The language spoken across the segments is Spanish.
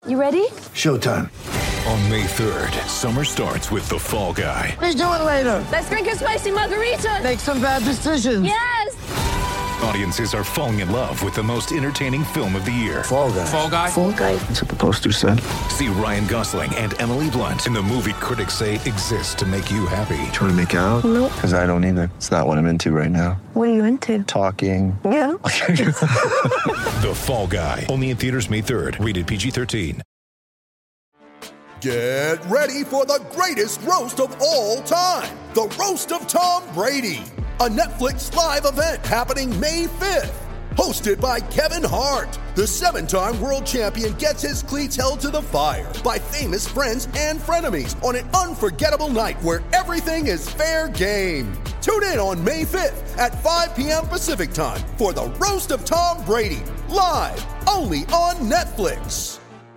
You ready? Showtime. On May 3rd, summer starts with The Fall Guy. Let's do it later. Let's drink a spicy margarita. Make some bad decisions. Yes! Audiences are falling in love with the most entertaining film of the year. Fall Guy. Fall Guy? Fall guy. That's what the poster said. See Ryan Gosling and Emily Blunt in the movie critics say exists to make you happy. Trying to make it out? Nope. Because I don't either. It's not what I'm into right now. What are you into? Talking. Yeah. The Fall Guy. Only in theaters May 3rd. Rated PG-13. Get ready for the greatest roast of all time. The Roast of Tom Brady. A Netflix live event happening May 5th. Hosted by Kevin Hart. The 7-time world champion gets his cleats held to the fire by famous friends and frenemies on an unforgettable night where everything is fair game. Tune in on May 5th at 5 p.m. Pacific time for The Roast of Tom Brady. Live only on Netflix.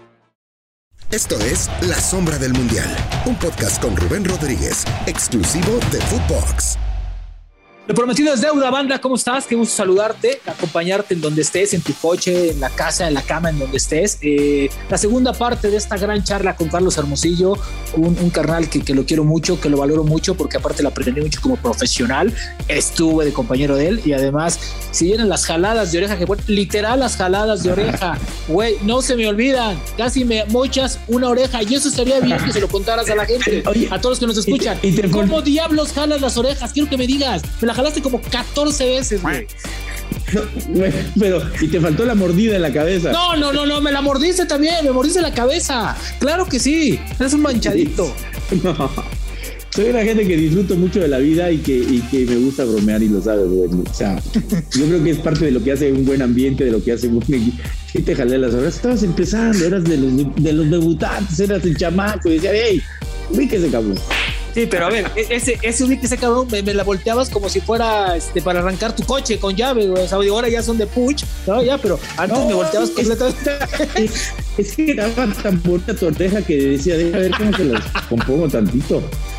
Esto es La Sombra del Mundial, un podcast con Rubén Rodríguez, exclusivo de Footbox. Lo prometido es deuda, banda. ¿Cómo estás? Qué gusto saludarte, acompañarte en donde estés, en tu coche, en la casa, en la cama, en donde estés. La segunda parte de esta gran charla con Carlos Hermosillo, un carnal que lo quiero mucho, que lo valoro mucho, porque aparte lo aprendí mucho como profesional. Estuve de compañero de él y además, si vienen las jaladas de oreja, que bueno, literal las jaladas de oreja, güey, no se me olvidan. Casi me mochas una oreja y eso sería bien que se lo contaras a la gente, oye, a todos los que nos escuchan. ¿Cómo diablos jalas las orejas? Quiero que me digas. Me la jalaste como 14 veces, güey. No, pero, y te faltó la mordida en la cabeza. No, me la mordiste también, me mordiste la cabeza. Claro que sí, eres un manchadito. No, soy una gente que disfruto mucho de la vida y que me gusta bromear y lo sabes, güey. O sea, yo creo que es parte de lo que hace un buen ambiente, de lo que hace un buen equipo. Y te jalé las orejas, estabas empezando, eras de los debutantes, eras el chamaco y decía, hey, ubíquese, cabrón. Sí, pero a ver, ese cabrón me la volteabas como si fuera para arrancar tu coche con llave, güey. O sea, ahora ya son de push, ¿no? Ya, pero antes me volteabas completamente. Es que era tan bonita tu oreja que decía, deja ver cómo se las compongo tantito.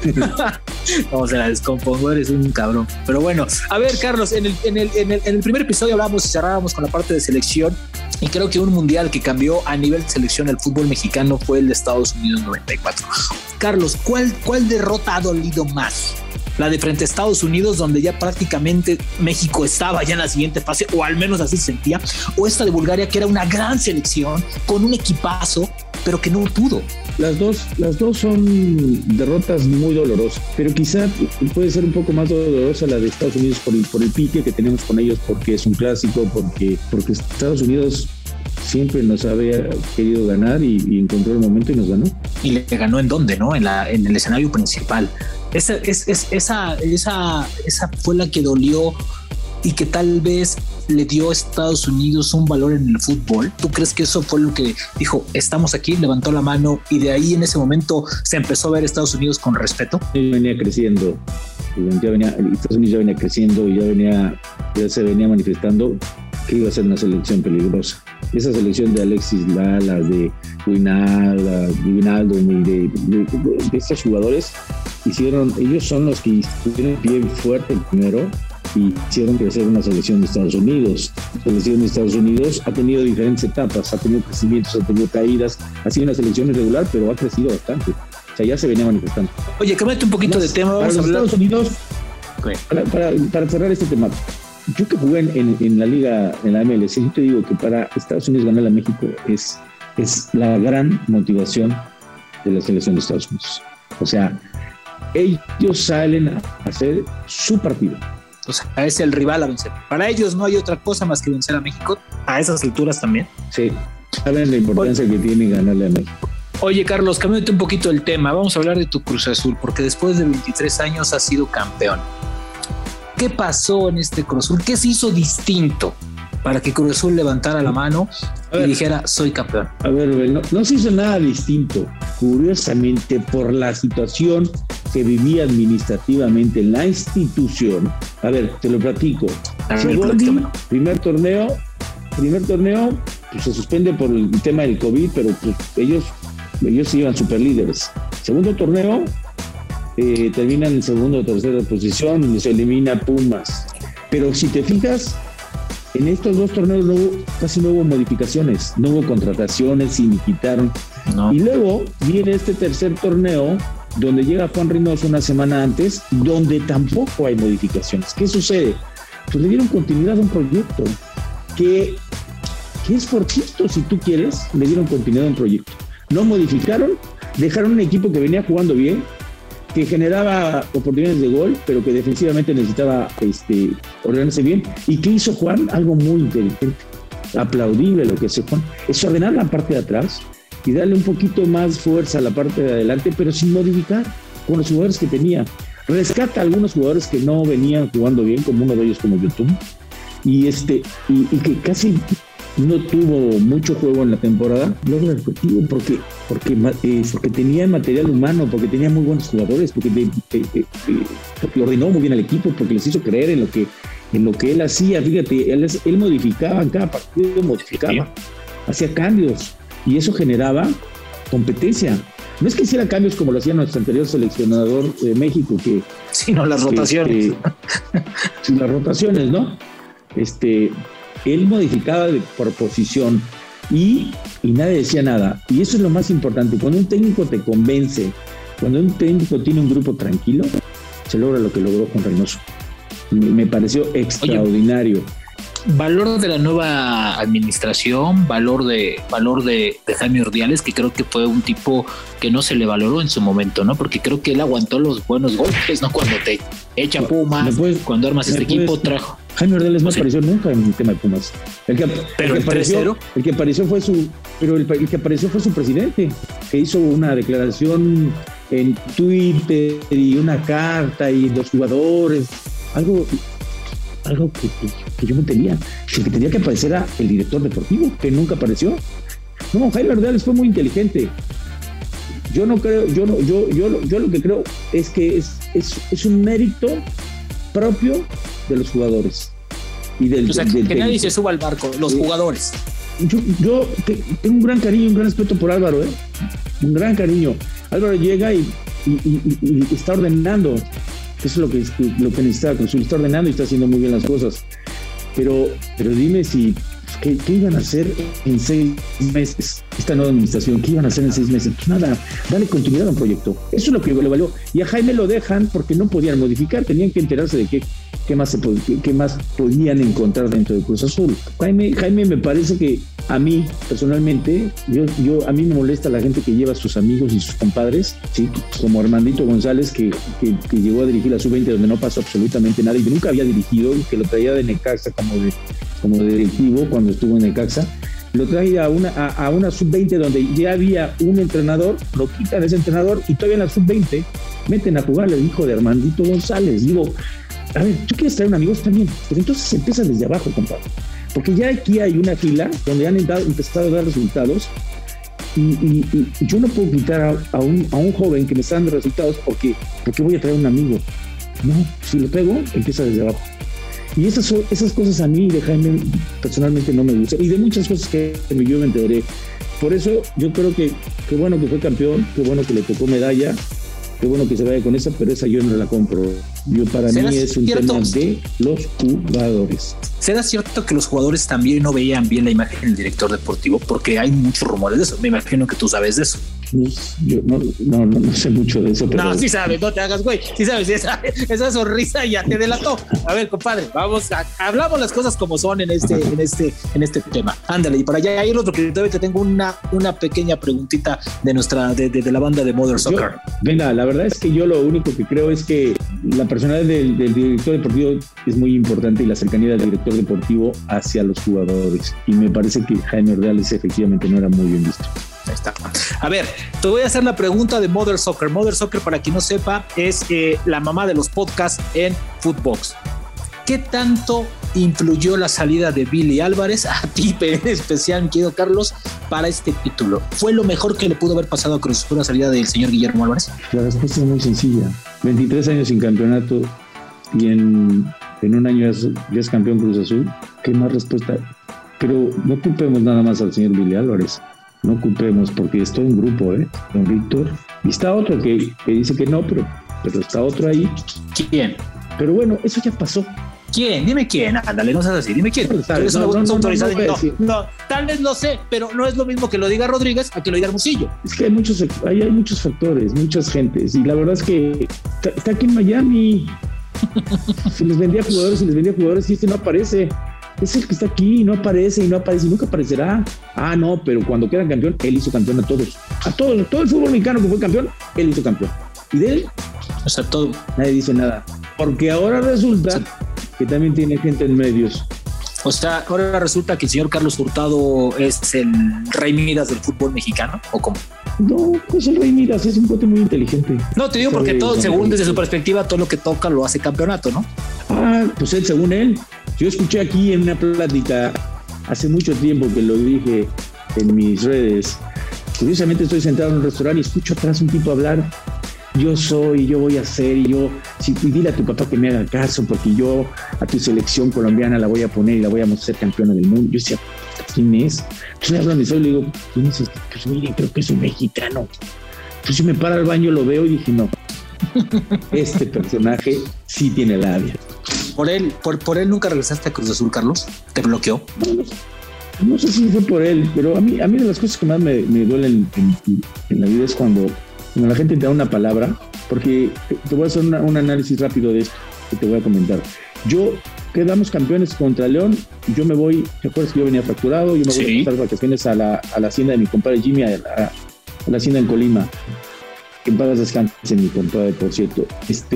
No, se la descompongo, eres un cabrón. Pero bueno, a ver, Carlos, en el primer episodio hablábamos y cerrábamos con la parte de selección. Y creo que un mundial que cambió a nivel de selección el fútbol mexicano fue el de Estados Unidos 94. Carlos, ¿cuál derrota ha dolido más? La de frente a Estados Unidos, donde ya prácticamente México estaba ya en la siguiente fase, o al menos así se sentía, o esta de Bulgaria, que era una gran selección, con un equipazo, pero que no pudo. Las dos son derrotas muy dolorosas, pero quizá puede ser un poco más dolorosa la de Estados Unidos por el pique que tenemos con ellos, porque es un clásico, porque Estados Unidos siempre nos había querido ganar y encontró el momento y nos ganó. ¿Y le ganó en dónde, no? En el escenario principal. Esa fue la que dolió y que tal vez le dio a Estados Unidos un valor en el fútbol. ¿Tú crees que eso fue lo que dijo, estamos aquí, levantó la mano y de ahí en ese momento se empezó a ver a Estados Unidos con respeto? Venía creciendo, Estados Unidos ya venía creciendo y ya se venía manifestando que iba a ser una selección peligrosa. Esa selección de Alexis Lalas, de Wijnaldum y de estos jugadores ellos son los que estuvieron pie fuerte primero y hicieron crecer una selección de Estados Unidos. La selección de Estados Unidos ha tenido diferentes etapas, ha tenido crecimientos, ha tenido caídas, ha sido una selección irregular, pero ha crecido bastante. O sea, ya se venía manifestando. Oye, cámbiate un poquito de tema. Para los Estados Unidos, para cerrar este tema, yo que jugué en la liga, en la MLS, yo te digo que para Estados Unidos ganar a México es la gran motivación de la selección de Estados Unidos. O sea, ellos salen a hacer su partido. O sea, es el rival a vencer. Para ellos no hay otra cosa más que vencer a México a esas alturas también. Sí, saben la importancia que tiene ganarle a México. Oye, Carlos, cámbiate un poquito el tema. Vamos a hablar de tu Cruz Azul, porque después de 23 años has sido campeón. ¿Qué pasó en este Cruz Azul? ¿Qué se hizo distinto para que Cruz Azul levantara la mano y dijera, soy campeón? A ver, no se hizo nada distinto. Curiosamente, por la situación que vivía administrativamente en la institución. A ver, te lo platico. Primer torneo, pues se suspende por el tema del COVID, pero pues ellos iban super líderes. Segundo torneo, terminan en segunda o tercera posición, se elimina Pumas. Pero si te fijas, en estos 2 torneos casi no hubo modificaciones, no hubo contrataciones y ni quitaron. No. Y luego viene este tercer torneo donde llega Juan Reynoso una semana antes, donde tampoco hay modificaciones. ¿Qué sucede? Pues le dieron continuidad a un proyecto que es fortuito, si tú quieres, le dieron continuidad a un proyecto. No modificaron, dejaron un equipo que venía jugando bien, que generaba oportunidades de gol, pero que defensivamente necesitaba ordenarse bien. ¿Y qué hizo Juan? Algo muy inteligente, aplaudible lo que hace Juan, es ordenar la parte de atrás y darle un poquito más fuerza a la parte de adelante, pero sin modificar, con los jugadores que tenía. Rescata a algunos jugadores que no venían jugando bien, como uno de ellos como YouTube, y que casi no tuvo mucho juego en la temporada, logra el objetivo porque tenía material humano, porque tenía muy buenos jugadores, porque ordenó muy bien al equipo, porque les hizo creer en lo que él hacía. Fíjate, él modificaba en cada partido, hacía cambios, y eso generaba competencia. No es que hiciera cambios como lo hacía nuestro anterior seleccionador de México, sino las rotaciones. Sin las rotaciones, ¿no? Él modificaba por posición y nadie decía nada. Y eso es lo más importante. Cuando un técnico te convence, cuando un técnico tiene un grupo tranquilo, se logra lo que logró Juan Reynoso. Me pareció extraordinario. Valor de la nueva administración, valor de Jaime Ordiales, que creo que fue un tipo que no se le valoró en su momento, ¿no? Porque creo que él aguantó los buenos golpes, ¿no? Cuando te echa Pumas, cuando armas equipo, trajo. Jaime Ordiales no apareció nunca en el tema de Pumas. El que apareció fue su presidente, que hizo una declaración en Twitter y una carta y los jugadores, algo que yo no tenía. El que tenía que aparecer era el director deportivo, que nunca apareció. No, Jaime Ordiales fue muy inteligente. Yo no creo, yo lo que creo es que es un mérito propio de los jugadores. Y o sea, que nadie se suba al barco, los jugadores. Yo tengo un gran cariño, un gran respeto por Álvaro, un gran cariño. Álvaro llega y está ordenando. Eso es lo que necesitaba Cruz Azul, está ordenando y está haciendo muy bien las cosas. Pero dime ¿qué iban a hacer en 6 meses? Esta nueva administración, ¿qué iban a hacer en 6 meses? Pues nada, dale continuidad a un proyecto. Eso es lo que le valió. Y a Jaime lo dejan porque no podían modificar, tenían que enterarse de qué más podían encontrar dentro de Cruz Azul. Jaime me parece que a mí, personalmente, a mí me molesta la gente que lleva a sus amigos y sus compadres, ¿sí? Como Armandito González, que llegó a dirigir la Sub-20 donde no pasó absolutamente nada y que nunca había dirigido, que lo traía de Necaxa como directivo cuando estuvo en Necaxa. Lo trae a una Sub-20 donde ya había un entrenador, lo quitan ese entrenador y todavía en la Sub-20 meten a jugar al hijo de Armandito González. Digo, a ver, tú quieres traer un amigo, está bien, pero entonces empieza desde abajo, compadre. Porque ya aquí hay una fila donde han empezado a dar resultados y yo no puedo quitar a un joven que me está dando resultados porque voy a traer un amigo. No, si lo traigo, empieza desde abajo. Y esas cosas a mí de Jaime personalmente no me gustan. Y de muchas cosas que yo me enteré. Por eso yo creo que qué bueno que fue campeón, qué bueno que le tocó medalla, qué bueno que se vaya con esa, pero esa yo no la compro. Para mí es un tema de los jugadores. ¿Será cierto que los jugadores también no veían bien la imagen del director deportivo? Porque hay muchos rumores de eso. Me imagino que tú sabes de eso. Yo no sé mucho de eso. Pero... No, sí sabes, no te hagas güey. Sí sabes, esa sonrisa ya te delató. A ver, compadre, hablamos las cosas como son en este tema. Ándale, y para allá hay otro que todavía te tengo una pequeña preguntita de la banda de Mother Soccer. Venga, la verdad es que yo lo único que creo es que la personalidad del director deportivo es muy importante y la cercanía del director deportivo hacia los jugadores. Y me parece que Jaime Ordiales efectivamente no era muy bien visto. Ahí está. A ver, te voy a hacer la pregunta de Mother Soccer. Mother Soccer, para quien no sepa, es la mamá de los podcasts en Footbox. ¿Qué tanto influyó la salida de Billy Álvarez, a ti en especial, mi querido Carlos, para este título? ¿Fue lo mejor que le pudo haber pasado a Cruz Azul la salida del señor Guillermo Álvarez? La respuesta es muy sencilla. 23 años sin campeonato y en un año ya es campeón Cruz Azul. ¿Qué más respuesta? Pero no culpemos nada más al señor Billy Álvarez. No culpemos, porque estoy en grupo, don Víctor. Y está otro que dice que no, pero está otro ahí. ¿Quién? Pero bueno, eso ya pasó. ¿Quién? Dime quién, ándale, no seas así, dime quién. No, tal vez lo sé, pero no es lo mismo que lo diga Rodríguez a que lo diga Hermosillo. Es que hay muchos factores, muchas gentes, y la verdad es que está aquí en Miami. Se les vendía jugadores y este no aparece. Es el que está aquí, no aparece y nunca aparecerá. Ah, no, pero cuando queda campeón, él hizo campeón a todos. Todo el fútbol mexicano que fue campeón, él hizo campeón. Y de él, o sea, todo. Nadie dice nada. Porque ahora resulta que también tiene gente en medios. O sea, ahora resulta que el señor Carlos Hurtado es el Rey Midas del fútbol mexicano, ¿o cómo? No, pues el Rey Midas es un bote muy inteligente. No, te digo porque todo, según desde su perspectiva, todo lo que toca lo hace campeonato, ¿no? Ah, pues él, según él. Yo escuché aquí en una plática hace mucho tiempo que lo dije en mis redes. Curiosamente estoy sentado en un restaurante y escucho atrás un tipo hablar. Yo voy a hacer, y dile a tu papá que me haga caso, porque yo a tu selección colombiana la voy a poner y la voy a hacer campeona del mundo. Yo decía, ¿quién es? Entonces me hablan de eso y le digo, ¿quién es este? Pues mire, creo que es un mexicano. Entonces yo me paro al baño, lo veo y dije, no, este personaje sí tiene labia. ¿Por él nunca regresaste a Cruz Azul, Carlos? ¿Te bloqueó? No sé si fue por él, pero a mí de las cosas que más me duelen en la vida es cuando la gente te da una palabra, porque te voy a hacer un análisis rápido de esto que te voy a comentar. Quedamos campeones contra León, yo me voy, ¿te acuerdas que yo venía fracturado? Yo me voy a pasar vacaciones a la hacienda de mi compadre Jimmy, a la hacienda en Colima. Que en paz descanse mi compadre, por cierto.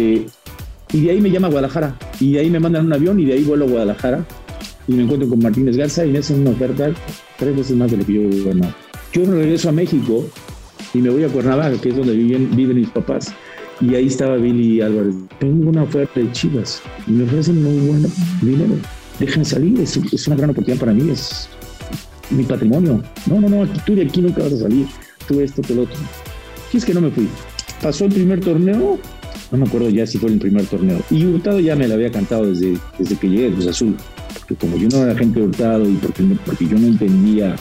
Y de ahí me llama a Guadalajara, y de ahí me mandan un avión, y de ahí vuelo a Guadalajara, y me encuentro con Martínez Garza, y me hacen una oferta 3 veces más de lo que yo he ganado. Yo regreso a México, y me voy a Cuernavaca, que es donde viven mis papás, y ahí estaba Billy Álvarez. Tengo una oferta de Chivas, y me ofrecen muy buen dinero. Déjenme salir, es una gran oportunidad para mí, es mi patrimonio. No, tú de aquí nunca vas a salir, tú esto, tú lo otro. Y es que no me fui. Pasó el primer torneo, no me acuerdo ya si fue el primer torneo, y Hurtado ya me lo había cantado desde que llegué a Cruz Azul, porque como yo no era agente de Hurtado y porque yo no entendía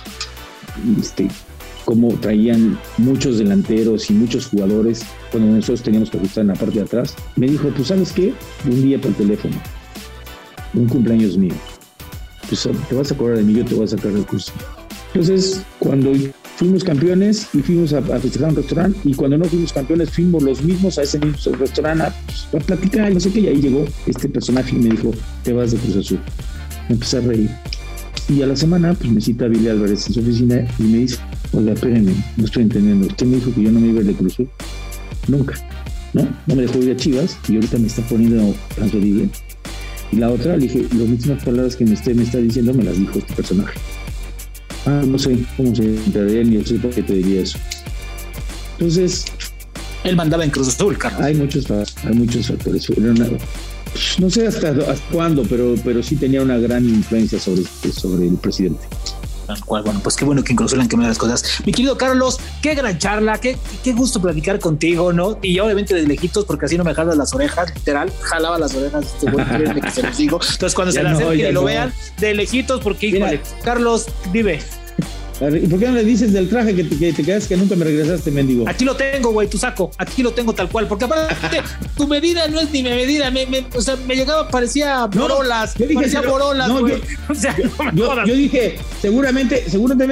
cómo traían muchos delanteros y muchos jugadores cuando nosotros teníamos que ajustar en la parte de atrás, me dijo, pues ¿sabes qué? Un día por teléfono, un cumpleaños mío, pues te vas a acordar de mí, yo te voy a sacar del curso. Entonces, cuando fuimos campeones y fuimos a festejar un restaurante, y cuando no fuimos campeones fuimos los mismos a ese mismo restaurante a platicar y no sé qué, y ahí llegó este personaje y me dijo, te vas de Cruz Azul. Me empecé a reír. Y a la semana pues me cita Billy Álvarez en su oficina y me dice, oiga, espérenme, no estoy entendiendo, usted me dijo que yo no me iba a ir de Cruz Azul. Nunca, no me dejó ir a Chivas y ahorita me está poniendo tan bien. Y la otra, le dije, las mismas palabras que usted me está diciendo me las dijo este personaje. No sé cómo se enteraría, ni yo sé por qué te diría eso. Entonces, él mandaba en Cruz Azul, Carlos. Hay muchos factores. No sé hasta cuándo, pero sí tenía una gran influencia sobre el presidente. Bueno, pues qué bueno que en Cruz Azul han cambiado las cosas. Mi querido Carlos, qué gran charla, qué gusto platicar contigo, ¿no? Y obviamente de lejitos, porque así no me jalas las orejas, literal, jalaba las orejas, créeme que se los digo. Entonces cuando se le acerquen y lo vean, de lejitos, porque híjole, Carlos, dime. ¿Y por qué no le dices del traje que te quedas que nunca me regresaste, mendigo? Aquí lo tengo, güey, tu saco. Aquí lo tengo tal cual. Porque aparte, tu medida no es ni mi medida. O sea, me llegaba, parecía borolas. Yo dije, parecía borolas, güey. O sea, yo dije, seguramente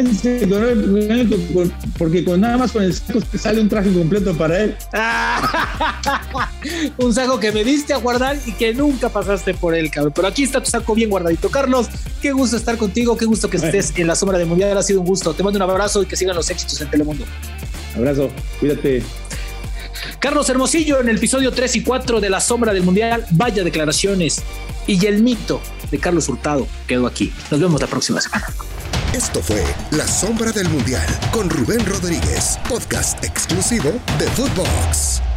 porque nada más con el saco te sale un traje completo para él. Un saco que me diste a guardar y que nunca pasaste por él, cabrón. Pero aquí está tu saco bien guardadito. Carlos, qué gusto estar contigo. Qué gusto que estés en la sombra del Mundial. Ha sido un gusto. Te mando un abrazo y que sigan los éxitos en Telemundo. Abrazo, cuídate. Carlos Hermosillo en el episodio 3 y 4 de La Sombra del Mundial. Vaya declaraciones. Y el mito de Carlos Hurtado quedó aquí. Nos vemos la próxima semana. Esto fue La Sombra del Mundial con Rubén Rodríguez, podcast exclusivo de Footbox.